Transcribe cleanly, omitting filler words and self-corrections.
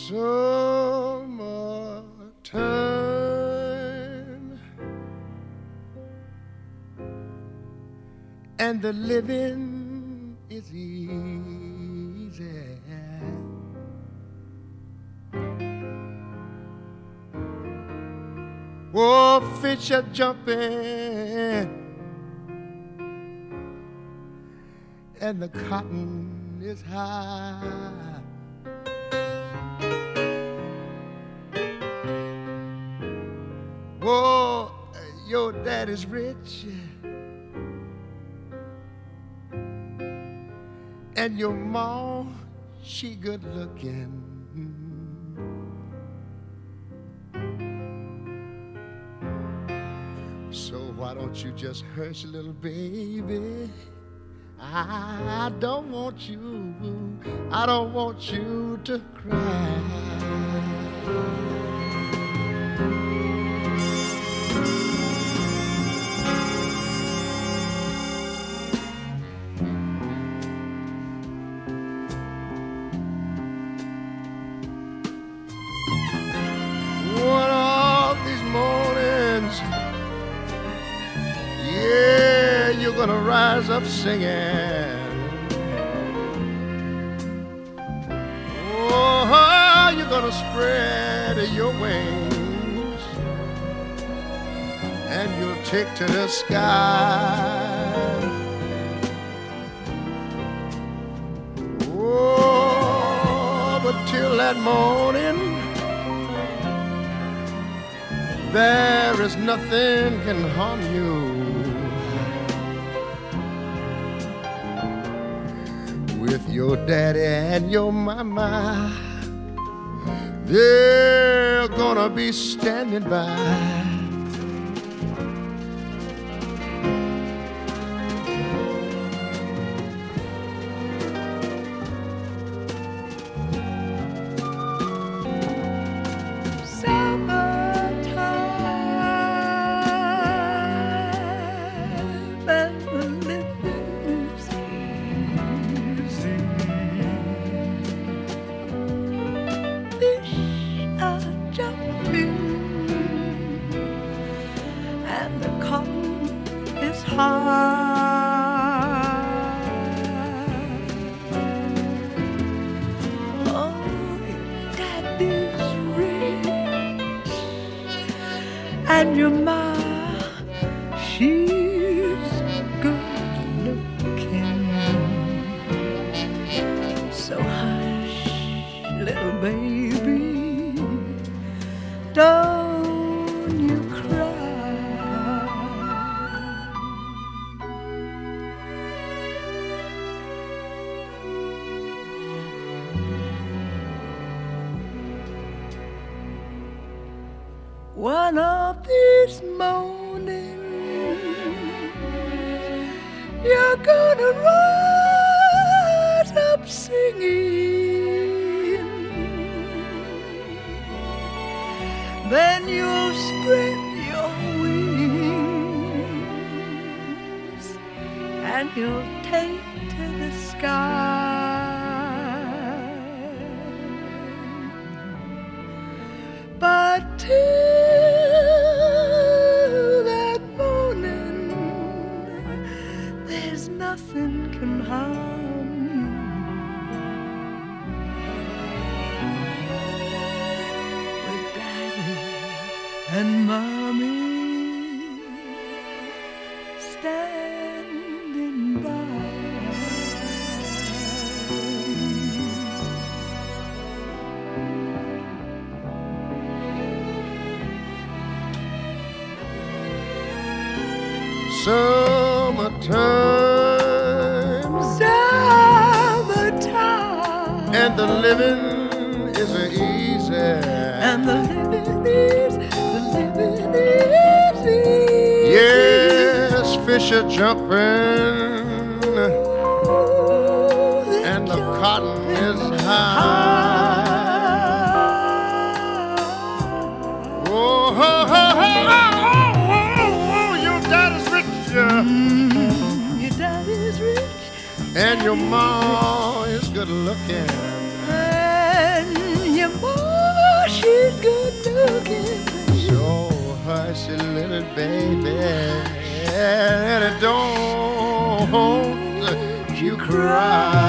Summertime and the living is easy. Oh, fish are jumping and the cotton is high. Oh, your daddy's rich and your mom, she good looking. So why don't you just hush, little baby? I don't want you to cry. One of these mornings, yeah, you're gonna rise up singing. Oh, you're gonna spread your wings and you'll take to the sky. Oh, but till that morning, there is nothing can harm you. With your daddy and your mama, they're gonna be standing by. And your ma, she's good looking. So hush, little baby, don't you cry. One of these mornings, you're gonna rise up singing. Then you'll spread your wings and you'll take to the sky. But nothing can harm you. With Daddy and Mommy standing by. Summertime and the living is easy. And the living is easy. Yes, fish are jumping and the cotton is high. Oh, ho, ho, ho, ho, ho, your daddy's rich. Your daddy's rich. And your mom is good looking. And your mom good looking, baby. So hush, little baby, and don't you cry.